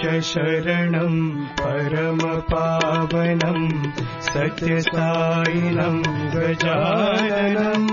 शरणं परम पावनं सत्य साईनं गजाननं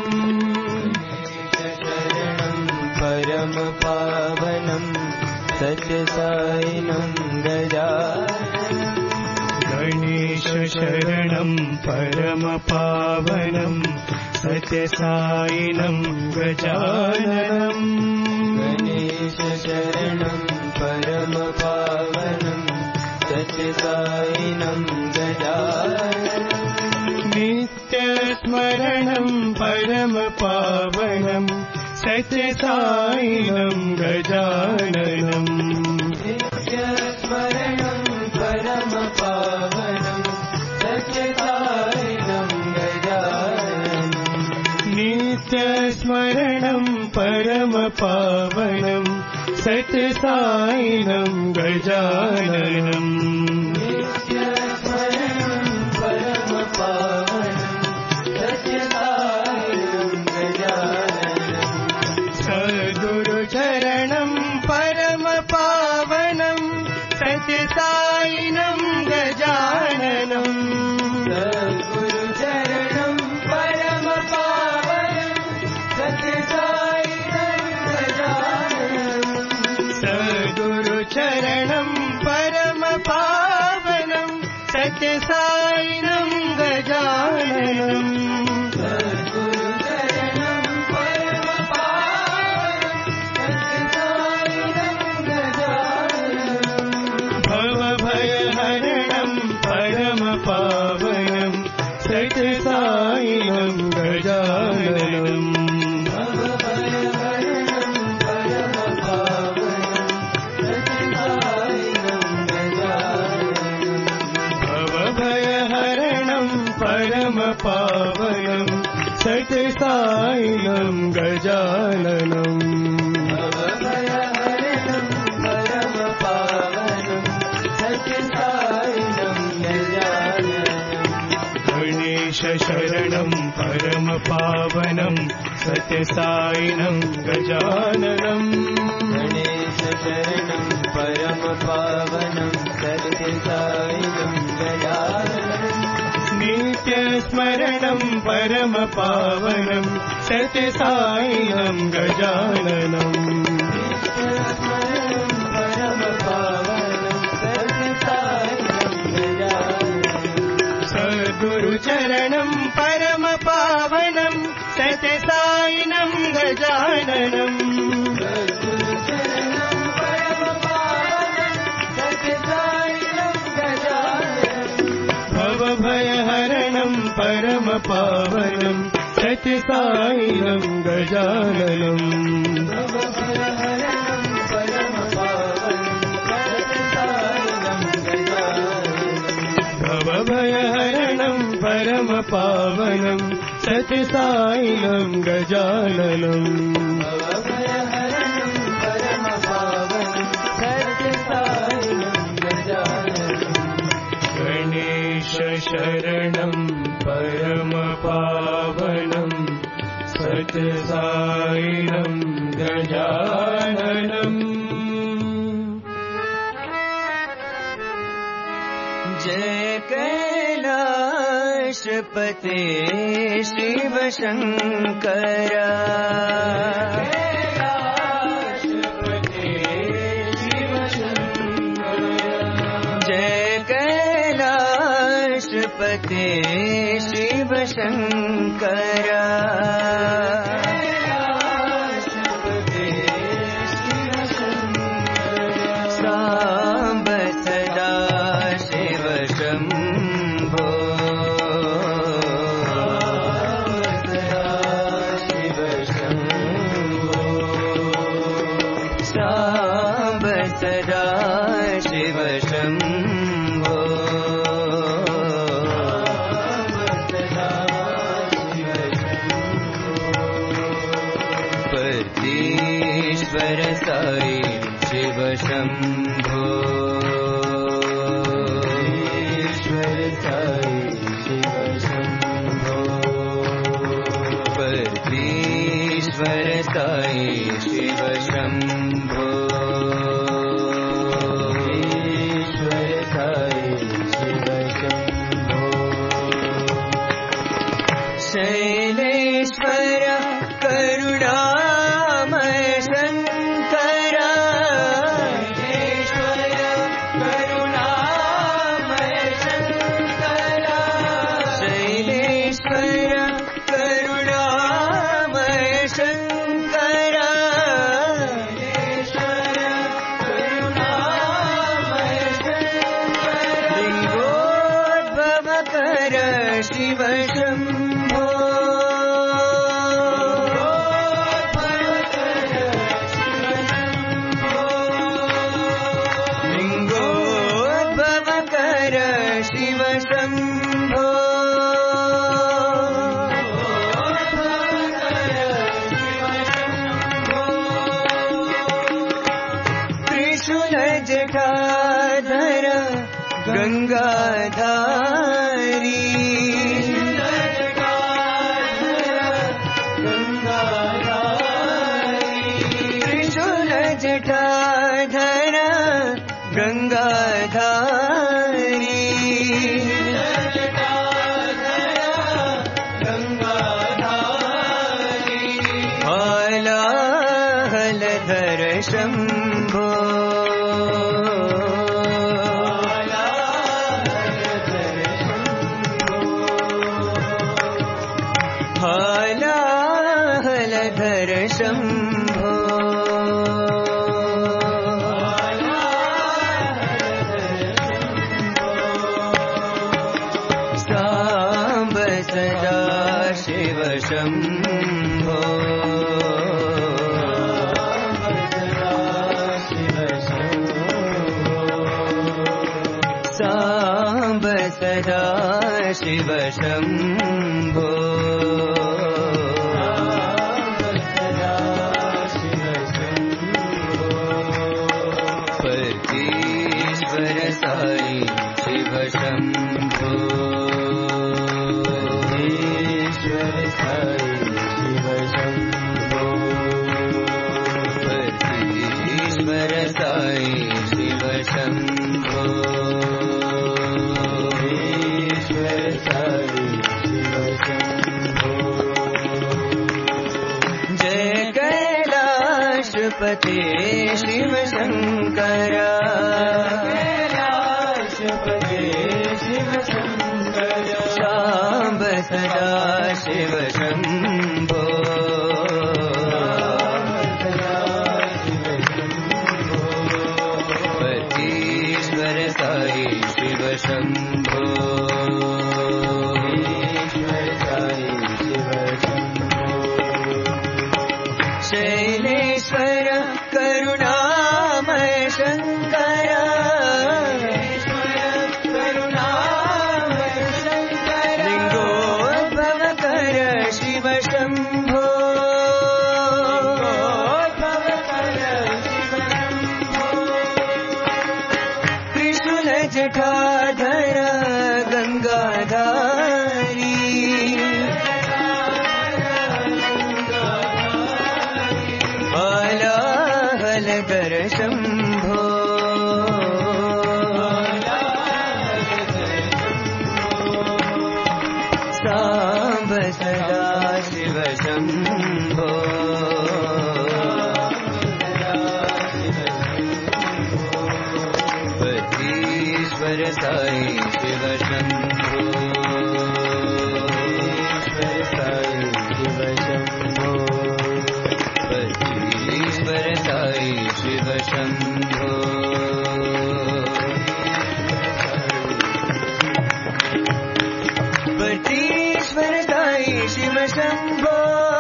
परम पावनं सत्य साईनं गजाननं गणेश शरणं परम पावनं सत्य साईनं गजाननं गणेश शरणं परम पावनं सत्य साईनं गजाननं नित्य स्मरणं परम पावनं सत्य साईनं गजाननं नित्य स्मरणं परम पावनं सत्य साईनं गजाननं नित्य स्मरणं परम पावनं सत्य साईनं गजाननं नित्य स्मरणं परम पावनं सत्य साईनं गजाननं सद्गुरुचरणं परम पावनं सत्य साईनं गजाननं सद्गुरुचरणं परम पावनं सत्य साईनं गजाननं सद्गुरुचरणं परम पावनं सत्य साईनं गजाननं सद्गुरुचरणं परम पावनं सत्य साईनं गजाननं भवभयहरणं परम पावनं सत्य साईनं गजाननं भवभयहरणं परम पावनं सत्य साईनं गजाननं भवभयहरणं परम पावनं सत्य साईनं गजाननं भवभयहरणं परम पावनं सत्य साईनं गजाननं गणेश शरणं परम पावनं सत्य साईनं गजाननं गणेश शरणं परम पावनं सत्य साईनं गजाननं नित्य स्मरणं परम पावनं सत्य साईनं गजाननं स्मरणं परम पावनं सत्य साईनं गजाननं सद्गुरुचरणं परम पावनं सत्य साईनं गजाननं सद्गुरुचरणं परम पावनं सत्य साईनं गजाननं भवभयहरणं परम पावनं सत्य साईनं गजाननं भवभयहरणं परम पावनं सत्य साईनं गजाननं भवभयहरणं परम पावनं सत्य साईनं गजाननं भवभयहरणं परम पावनं सत्य साईनं गजाननं गणेश शरणं परम पावनं सत्य साईनं गजाननं जय कैलाशपते शिव शंकरा कैलाशपते शिव शंकरा जय कैलाशपते शिव शंकरा कैलाशपते शिव शंकरा सांब सदा शिव शंभो शिव शंभो सांब सदा शिव शंभो पतीश्वर साई शिव शंभो ईश्वर साई शिव शंभो पतीश्वर साई शिव शंभो शङ्कर लिङ्गोद्भवकर शिव शम्भो लिङ्गोद्भवकर शिव शम्भो जटाधर गंगाधारी त्रिशूल जटाधर गंगाधारी हालाहलधर शंभो हालाहलधर शंभो सांब सदा शिव शंभो सांब सदा शिव शंभो परमेश्वर साई शिव शंभो ईश्वर साई शिव शंभो परमेश्वर साई शिव शंभो ईश्वर साई शिव शंभो जय कैलाशपते शिव शंकर कैलाशपते शिव शंकर शांब सदा शिव शंभो परमेश्वर साई शिव शंभो ईश्वर साई शिव शंभो शैलेश्वर करुणामय शंकर करुणामय शंकर लिंगोद्भवकर शिव शंभो त्रिशूल जटाधर गंगाधारी हालाहलधर शंभो सांब सदा शिव शंभो परमेश्वर साई शिव शंभो ईश्वर साई शिव शंभो परमेश्वर साई शिव शंभो परमेश्वर साई शिव शंभो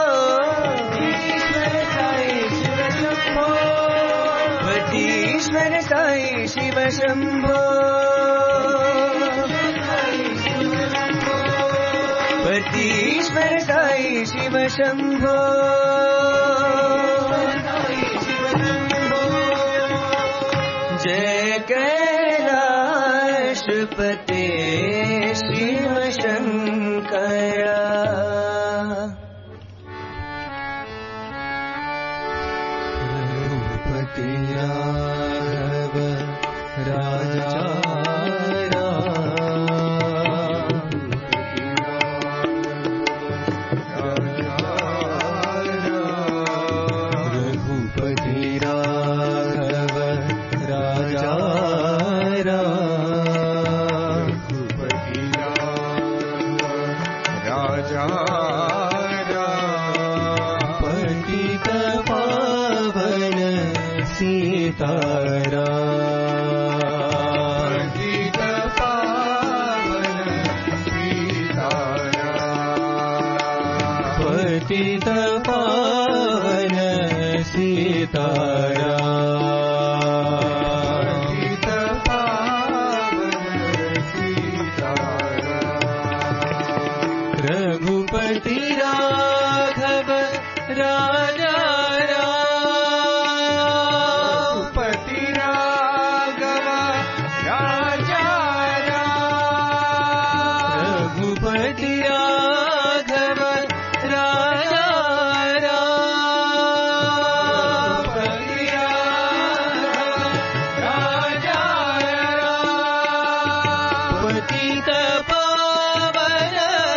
ईश्वर साई शिव शंभो परमेश्वर साई शिव शंभो परमेश्वर साई शिव शंभो जय कैलाशपते शिव शंकर रघुपति राघव राजा पतित पावन सीताराम पतित पावन सीताराम रघुपति राघव राजा राम रघुपति राघव राजा राम रघुपति राघव राजा राम रघुपति राघव राजा राम पतित पावन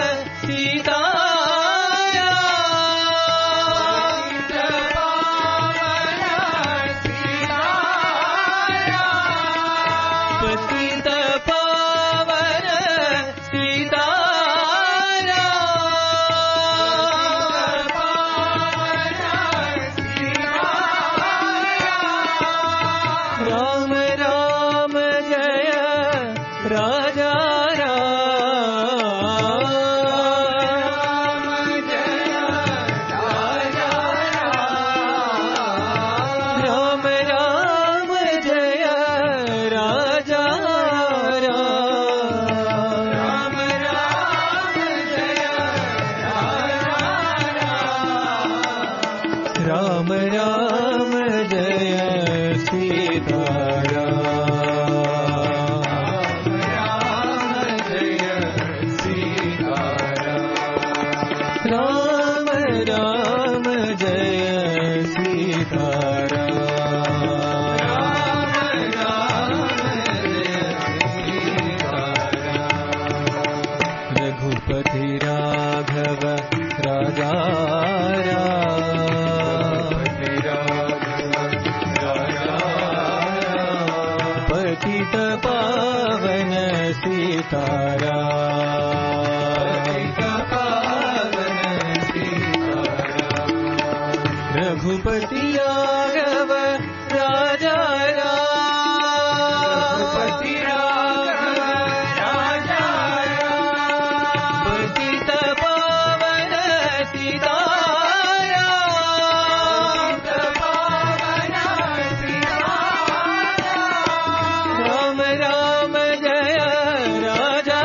सीताराम पतित पावन सीताराम राम राम जय राजा राम जय राजा राम राम जय राजा राम राम जय राजा राम राम जय सीताराम राम जय सीताराम राम राम जय सीताराम राम जय सीताराम रघुपति राघव राजा पतित पावन सीताराम रघुपति राघव राजा रघुपति राघव राजा पतित पावन सीताराम पावन सीताराम राम राम जय राजा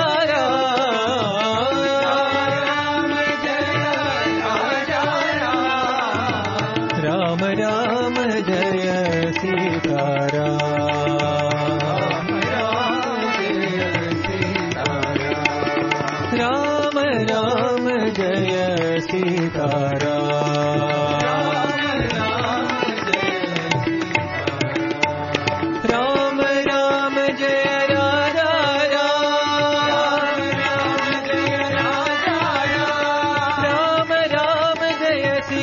राम जय राजा राम राम जय सीताराम राम जय सीताराम राम राम जय सीताराम राम राम जय राजा राम जय राजा राम राम जय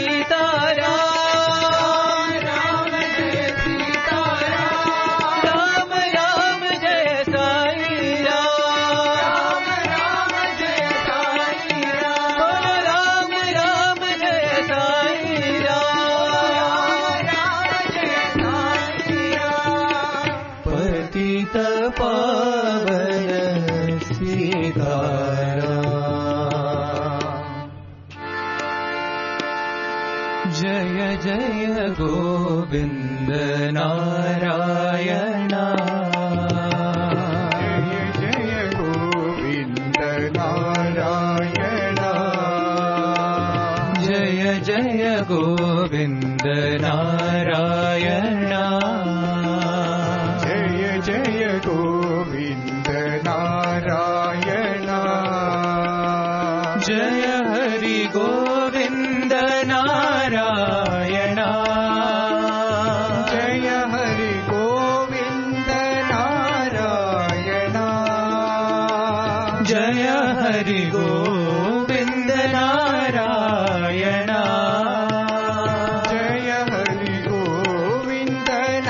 सीताराम राम जय सीताराम राम राम जय साई राम राम जय साई राम राम जय साई राम जय साई पतित पावन सीताराम जय जय गोविंद नारायण जय जय गोविंद नारायण जय जय गोविंद नारायण जय जय गोविंद नारायण जय हरि गोविंद नारायण जय हरि गोविंद नारायण जय हरि गोविंद नारायण जय हरि गोविंद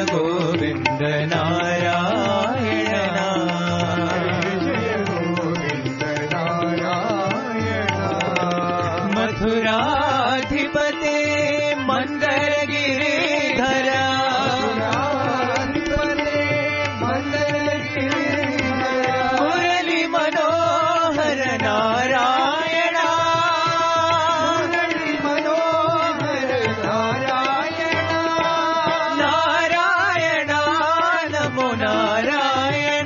गोविन्द नारायण जय गोविन्द नारायण मथुराधिपते मन्दरगिरिधर मुरली मनोहर नारायण मुरली मनोहर नारायण नारायण नमो नारायण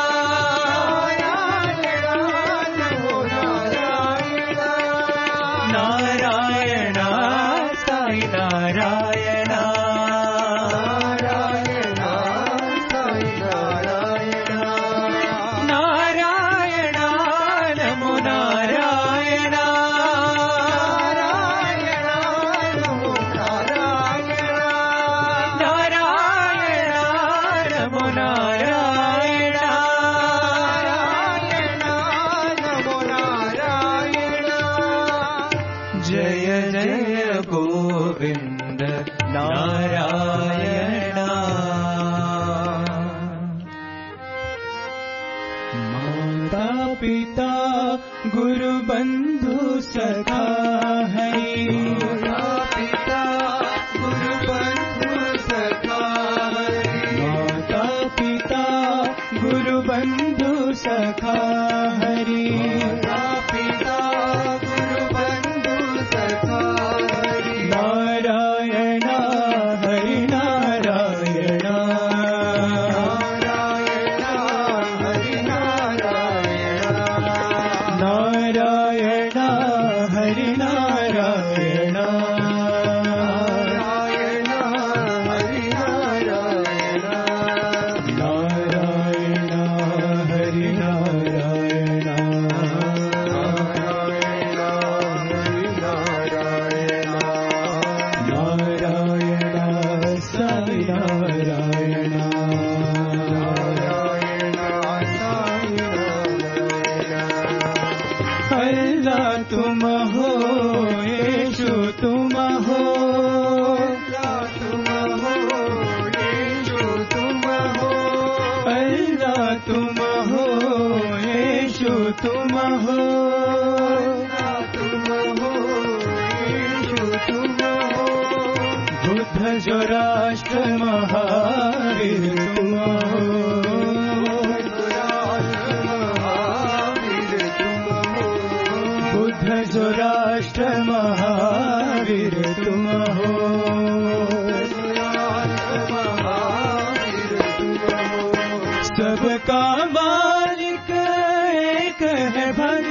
नारायण नमो नारायण नारायण साई नारायण नारायण साई नारायण नारायण नमो नारायण नारायण नमो नारायण नारायण नमो नारायण नारायण नमो नारायण जय जय गोविन्द नारायण माता पिता गुरु बंधु सखा हरि माता पिता गुरु बंधु सखा हरि माता पिता गुरु बंधु सखा हरि माता पिता गुरु बंधु सखा हरि नारायण हरि नारायण नारायण हरि नारायण नारायण हरि नारायण नारायण हरि नारायण नारायण हरि नारायण नारायण हरि नारायण नारायण साई नारायण नारायण साई नारायण अल्लाह तुम हो यीशु तुम हो तुम हो यीशु तुम हो अल्लाह तुम हो यीशु तुम हो तुम हो यीशु तुम हो बुद्ध जो राष्ट्र महावीर तुम हो महावीर तुम हो बुद्ध जो राष्ट्र महावीर तुम हो महावीर तुम हो सबका मालिक एक है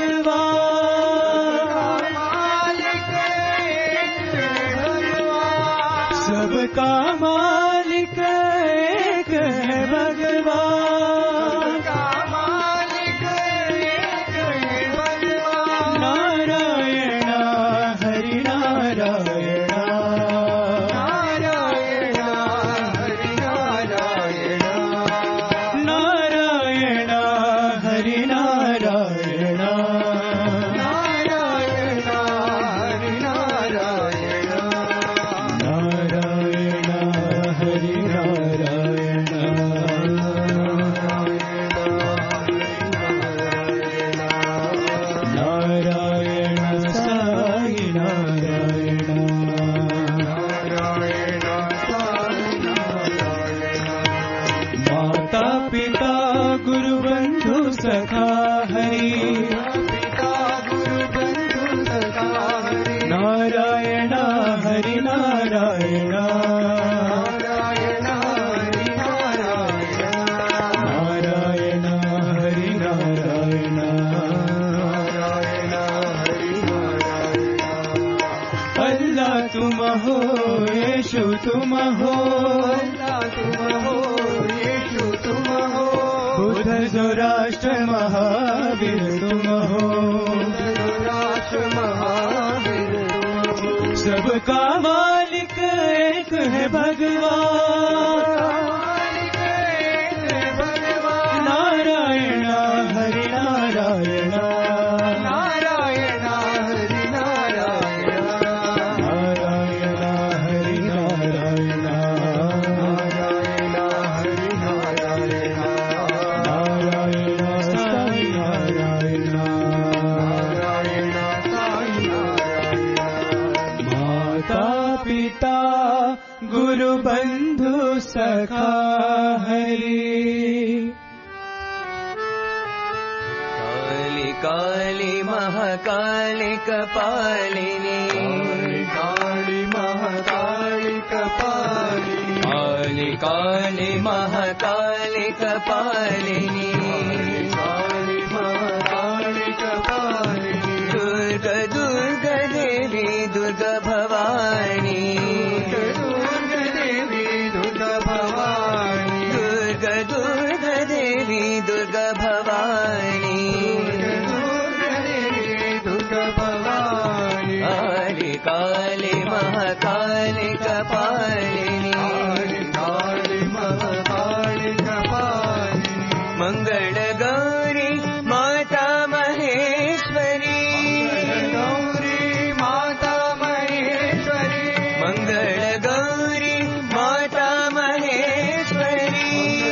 भगवान मालिक एक है भगवान सबका मालिक एक है भगवान का मालिक एक है भगवान नारायण हरि नारायण नारायण हरि नारायण नारायण हरि नारायण नारायण हरि नारायण नारायण हरि नारायण नारायण साई नारायण नारायण साई नारायण माता पिता गुरु बंधु सखा हरि पिता गुरु बंधु सखा हरि नारायण हरि नारायण नारायण हरि नारायण नारायण हरि नारायण नारायण हरि नारायण अल्लाह तुम हो यीशु तुम हो अल्लाह तुम हो यीशु तुम हो बुद्ध जो राष्ट्र महावीर तुम हो राष्ट्र महावीर तुम हो सबका मालिक एक है भगवान मालिक एक है भगवान नारायण हरि नारायण नारायण हरि नारायण नारायण हरि नारायण नारायण हरि। काली काली महाकाली कपालिनी, काली महाकाली कपालिनी, काली काली महाकाली कपालिनी, काली महाकाली कपालिनी, दुर्गा दुर्गा देवी दुर्गा भवानी, दुर्गा देवी दुर्गा भवानी, दुर्गा दुर्गा देवी दुर्गा भवानी, दुर्गा देवी दुर्गा भवानी, काली काली महाकाली कपालिनी, काली महाकाली कपालिनी, मंगल गौरी माता महेश्वरी, गौरी माता महेश्वरी, मंगल गौरी माता महेश्वरी,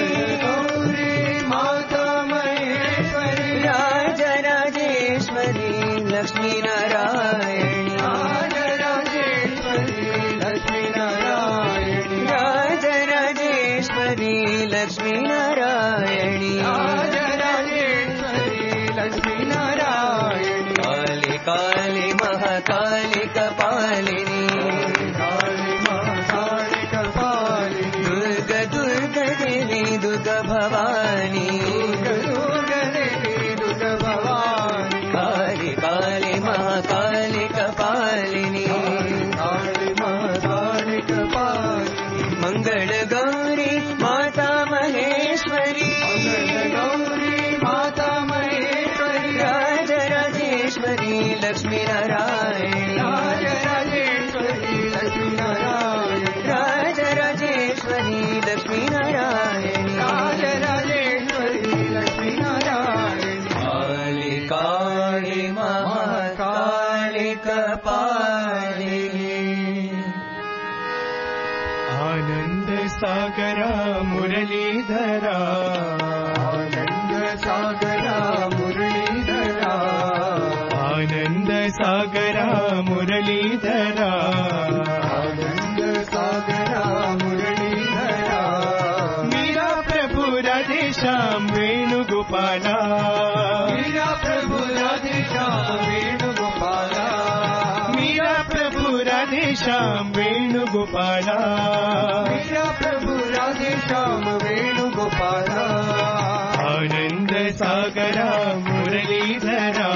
गौरी माता महेश्वरी, राजराजेश्वरी लक्ष्मी नारायणी, राजराजेश्वरी लक्ष्मी नारायणी, राजराजेश्वरी लक्ष्मी नारायणी, राजराजेश्वरी लक्ष्मी नारायणी, काली काली महाकाली कपालिनी, काली महाकाली कपालिनी, दुर्गा दुर्गा देवी दुर्गा भवानी, दुर्गा देवी दुर्गा भवानी, काली काली महाकाली कपालिनी, काली महाकाली कपालिनी, मंगल गौरी माता महेश्वरी, मंगल गौरी माता महेश्वरी, राजराजेश्वरी लक्ष्मी नारायणी, राजराजेश्वरी लक्ष्मी नारायणी, राजराजेश्वरी लक्ष्मी नारायणी, राजराजेश्वरी लक्ष्मी नारायणी, काली काली महाकाली कपालिनी, आनंद सागरा मुरलीधरा, आनंद सागरा मुरलीधरा, आनंद सागरा मुरलीधरा, आनंद सागरा मुरलीधरा, मीरा प्रभु राधेश्याम वेणुगोपाला, मीरा प्रभु राधेश्याम वेणुगोपाला, मीरा प्रभु राधेश्याम वेणुगोपाला, मीरा प्रभु राधेश्याम वेणुगोपाला, आनंद सागरा मुरलीधरा,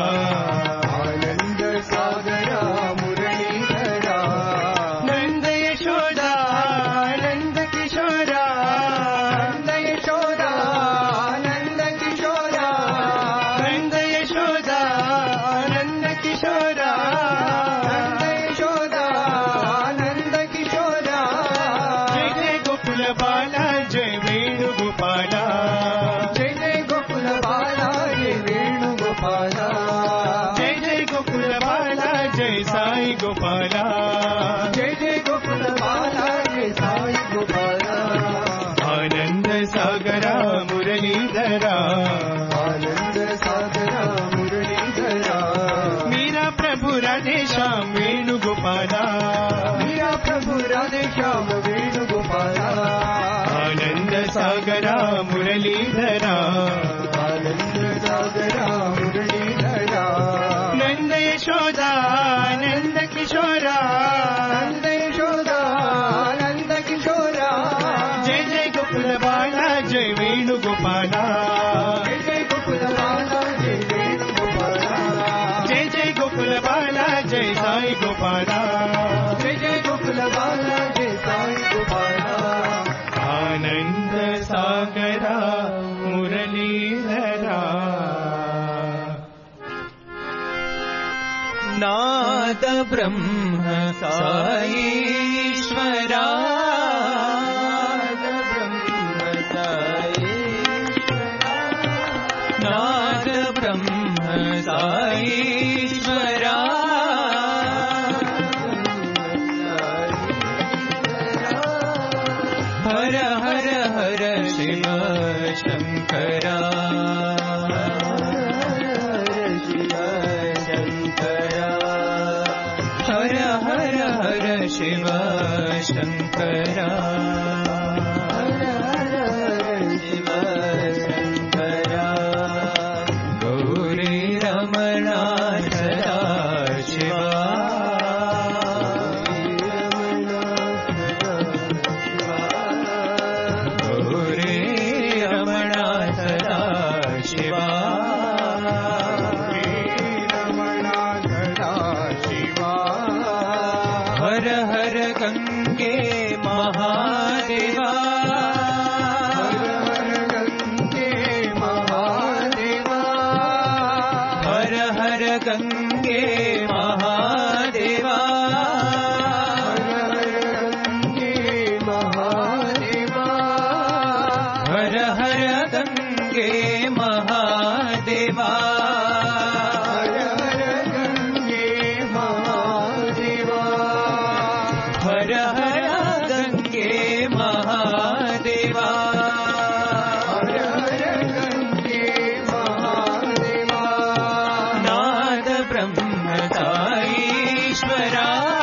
आनंद सागरा मुरलीधरा, नंद यशोदा नंद किशोरा, नंद यशोदा नंद किशोरा, नंद यशोदा नंद किशोरा, नंद यशोदा नंद किशोरा, जय जय गोकुल बाला जय वेणुगोपाला, जय जय गोकुल बाला जय वेणुगोपाला, जय जय गोकुल बाला जय साई गोपाला, जय जय गोकुल बाला जय साई गोपाला, आनंद सागरा मुरलीधरा, आनंद सागरा मुरलीधरा, मीरा प्रभु राधेश्याम वेणुगोपाला, मीरा प्रभु राधेश्याम वेणुगोपाला, आनंद सागरा मुरलीधरा, आनंद सागरा मुरलीधरा, नंद यशोदा नंद किशोरा, नंद यशोदा नंद किशोरा, जय जय गोकुल बाला जय वेणुगोपाला, जय जय गोकुल बाला जय वेणुगोपाला, जय जय गोकुल बाला जय साई गोपाला, जय जय गोकुल बाला जय साई गोपाला, आनंद सागरा मुरलीधरा, नाद ब्रह्म साईश्वरा, नाद ब्रह्म साईश्वरा, हर हर हर शिव शंकरा, हर हर हर शिव शंकरा, हर हर गंगे महादेवा हर हर गंगे महादेवा हर हर गंगे महादेवा हर हर गंगे महादेवा नाद ब्रह्मताईश्वरा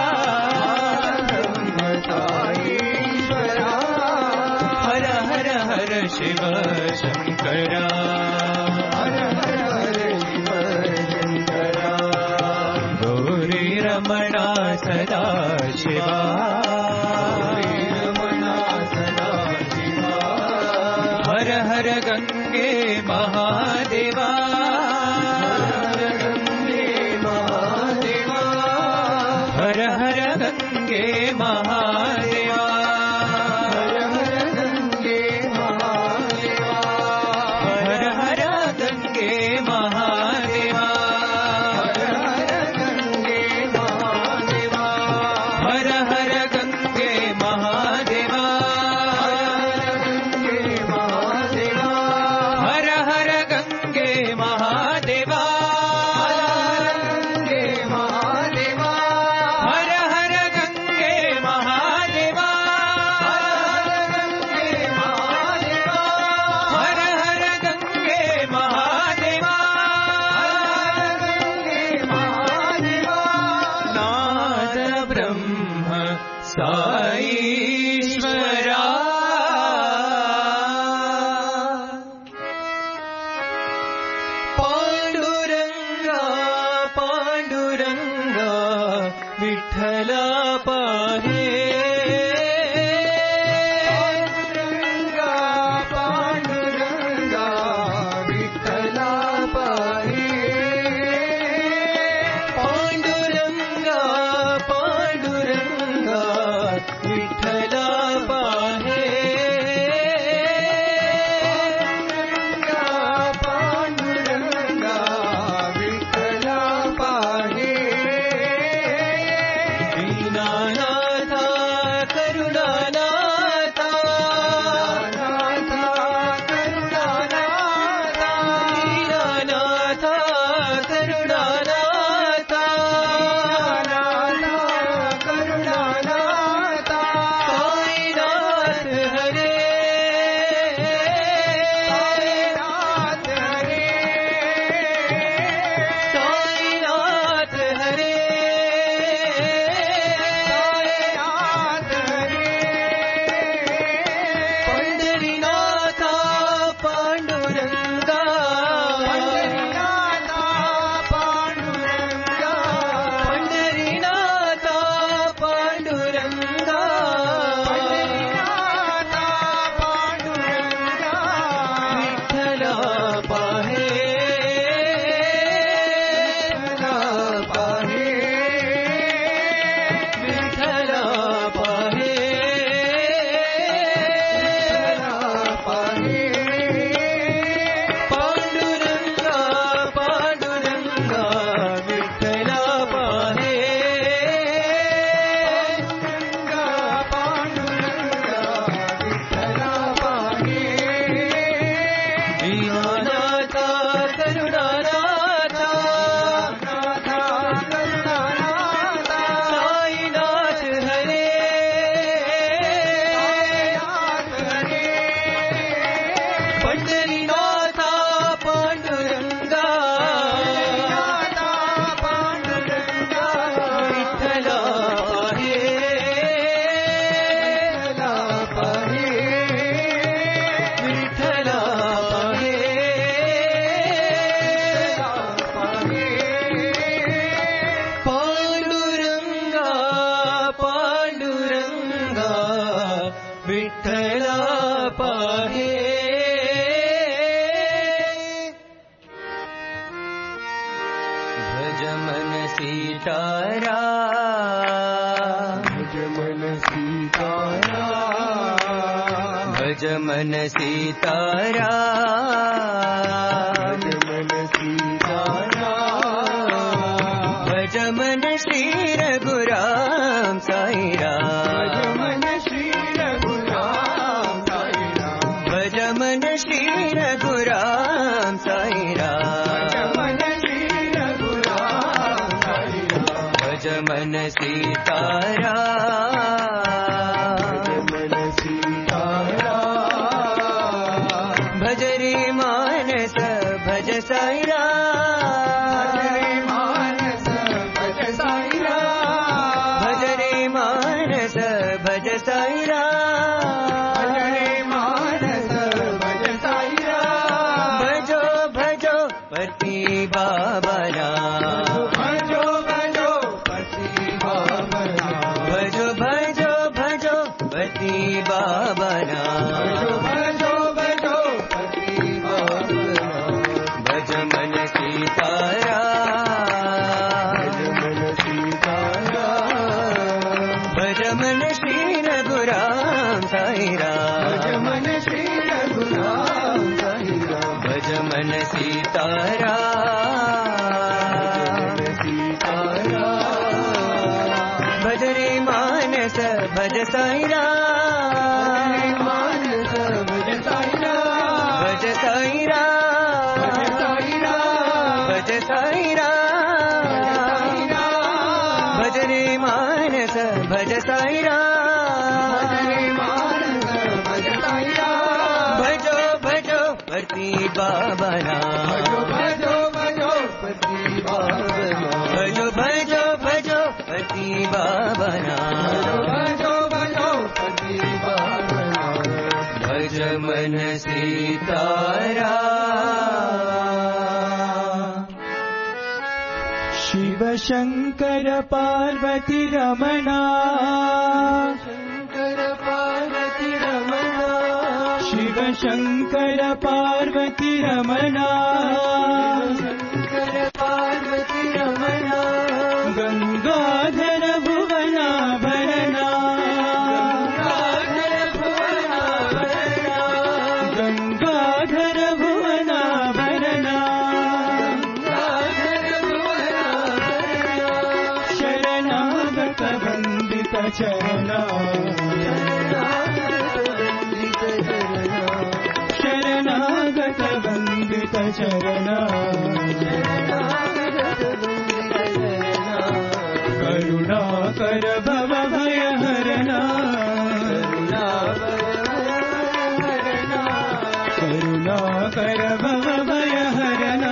ब्रह्मताईश्वरा हर हर हर शिव शंकरा हर हर हर शिव शंकरा गौरी रमणा सदा शिवा रमणा सदा शिवा हर हर गंगे महादेवा हर गंगे महादेवा हर हर गंगे महादेवा हर हर गंगे महादेवा हर हर गंगे महादेवा हर हर गंगे महादेवा हर हर गंगे महादेवा हर हर गंगे महादेवा हर हर गंगे महादेवा हर हर गंगे महादेवा हर हर गंगे महादेवा नाद ब्रह्म साईश्वरा पांडुरंगा पांडुरंगा विठ्ठला पाहे पांडुरंगा पांडुरंगा विठ्ठला पाहे पांडुरंगा पांडुरंगा विठ्ठला पाहे पांडुरंगा विठ्ठला पाहे दीनानाथा करुणानाथा नाथा करुणानाथा दीनानाथा करुणानाथा नाथा करुणानाथा साईनाथ हरे साईनाथ हरे साईनाथ हरे साईनाथ हरे पंढरीनाथा पांडुरंगा पंढरीनाथा पांडुरंगा पंढरीनाथा पांडुरंगा पंढरीनाथा पांडुरंगा विठ्ठला पाहे विठ्ठला पाहे विठ्ठला पाहे पांडुरंगा पांडुरंगा विठ्ठला पाहे पांडुरंगा विठ्ठला पाहे दीनानाथा करुणानाथा नाथा करुणानाथा साईनाथ हरे साईनाथ हरे पंढरीनाथा पांडुरंगा नाथा पांडुरंगा विठ्ठला पाहे विठ्ठला पाहे विठ्ठला पाहे पांडुरंगा पांडुरंगा विठ्ठला पाहे भज मन सीतारा भज मन सीतारा भज मन सीतारा भज मन सीतारा भज मन श्री रघुराम साई राम भज मन श्री रघुराम साई राम भज मन श्री रघुराम शिव शंकर पार्वती रमणा, शंकर पार्वती रमणा, शिव शंकर पार्वती रमणा, शंकर पार्वती रमणा, गंगाधर भुवना भरणा, गंगाधर भुवना भरणा, गंगाधर भुवना भरणा, शरणागत वंदित चरणा, शरणागत वंदित चरणा, करुणाकर भव भय हरणा, करुणाकर भव भय हरणा,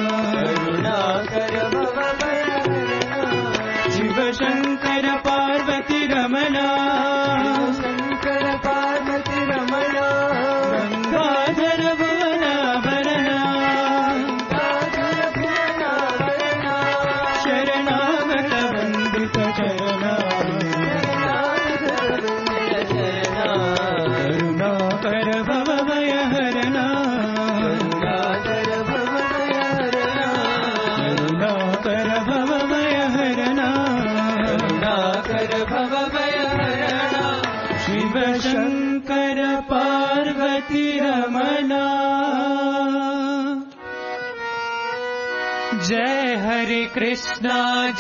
शिव शंकर पार्वती रमणा, शंकर पार्वती रमणा, गंगाधर भुवना भरणा, गंगाधर भुवना भरणा, शरणागत वंदित चरणा, करुणाकर भव भय हरणा, करुणाकर भव भय हरणा, शिव शंकर पार्वती रमणा। जय हरे कृष्णा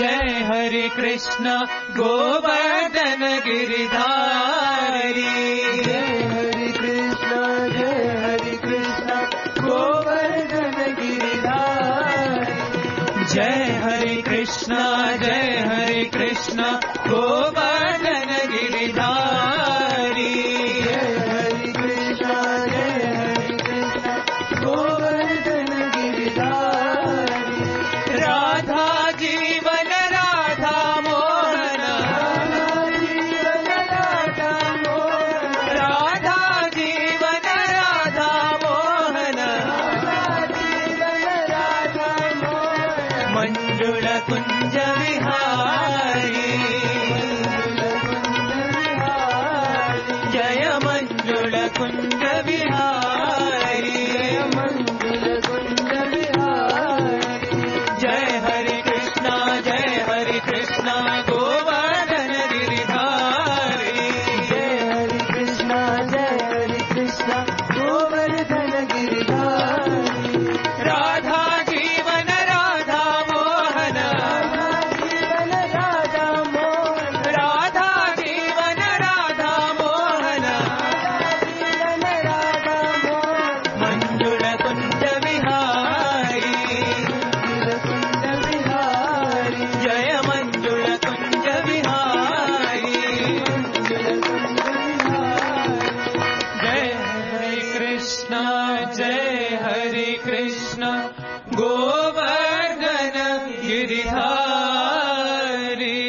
गोवर्धन गिरिधारी, जय हरे कृष्णा गोवर्धन गिरिधारी, जय हरे कृष्णा गोवर्धन गिरिधारी, जय हरे कृष्णा गोवर्धन गिरिधारी, राधा जीवन राधा मोहन, राधा जीवन राधा मोहन, मंजुल कुंज विहारी, जय मंजुल कुंज विहारी, जय हरे कृष्णा गोवर्धन गिरिधारी, जय हरे कृष्णा गोवर्धन गिरिधारी, राधा जीवन राधा मोहन, राधा कृष्ण जय हरे कृष्ण गोवर्धन गिरिधारी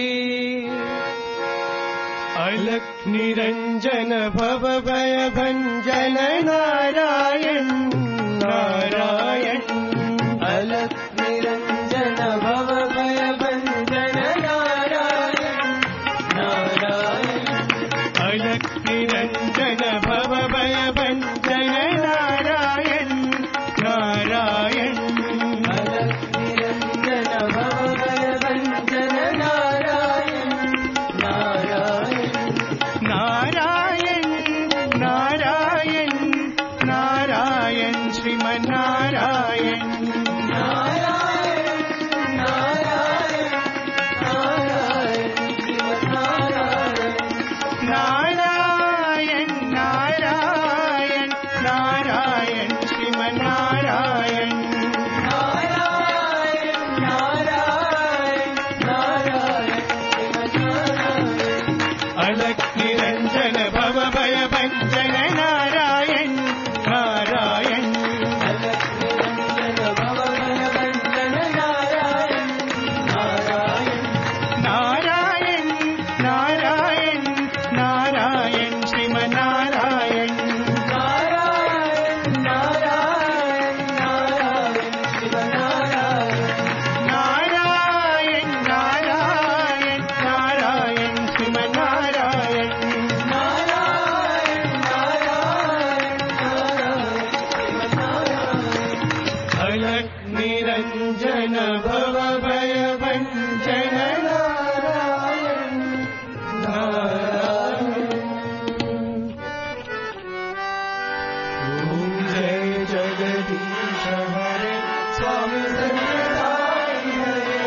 अलख निरंजन भव भय भंजन नारायण नारायण अलख निरंजन भव भय भंजन नारायण नारायण अलख निरंजन भव भय भंजन नारायण नारायण अलख निरंजन भव भय भंजन नारायण नारायण नारायण नारायण नारायण श्रीमन्नारायण नारायण नारायण नारायण नारायण नारायण नारायण श्रीमन्नारायण नारायण नारायण नारायण अलख निरंजन भव भय भंजन नारायण नारायण अलख निरंजन भव भय भंजन नारायण नारायण नारायण नारायण नारायण श्रीमन्नारायण नारायण नारायण नारायण शिवनारायण नारायण नारायण नारायण श्रीमन्नारायण नारायण नारायण नारायण अलख निरंजन भव भय भंजन नारायण नारायण ओम जय जगदीश हरे स्वामी सत्यसाई हरे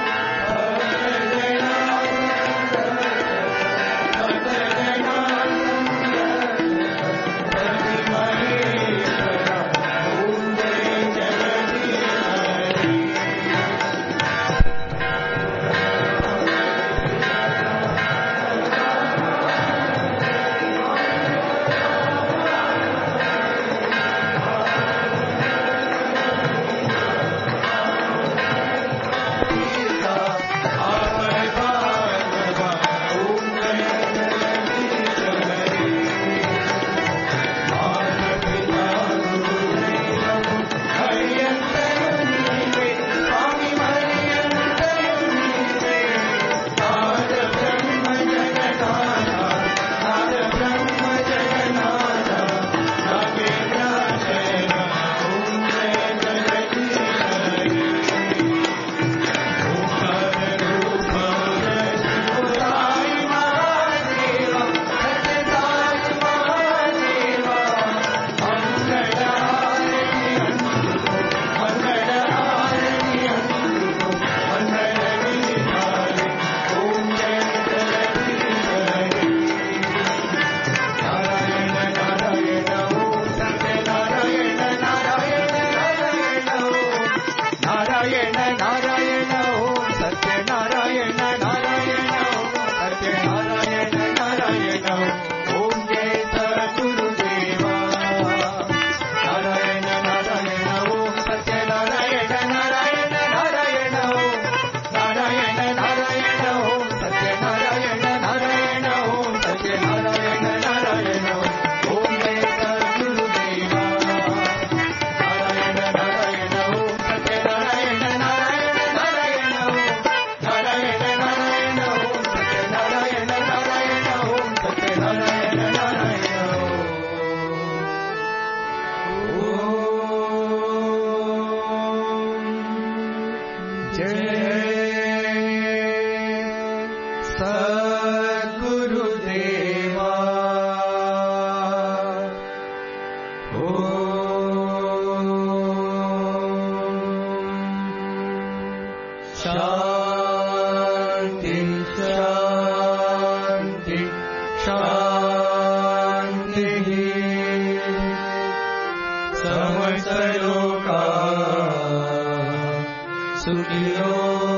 सुखिनो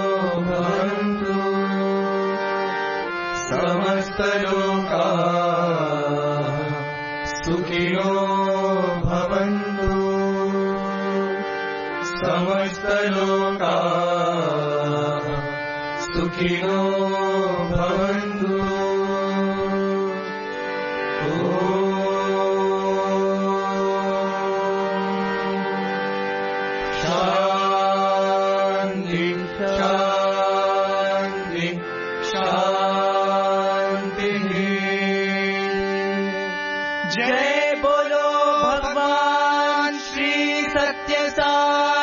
भवन्तु समस्तलोकाः सुखिनो भवन्तु। समस्तलोकाः सुखिनो भवन्तु। शान्ति शान्ति शान्तिः। जय बोलो भगवान श्री सत्य साई।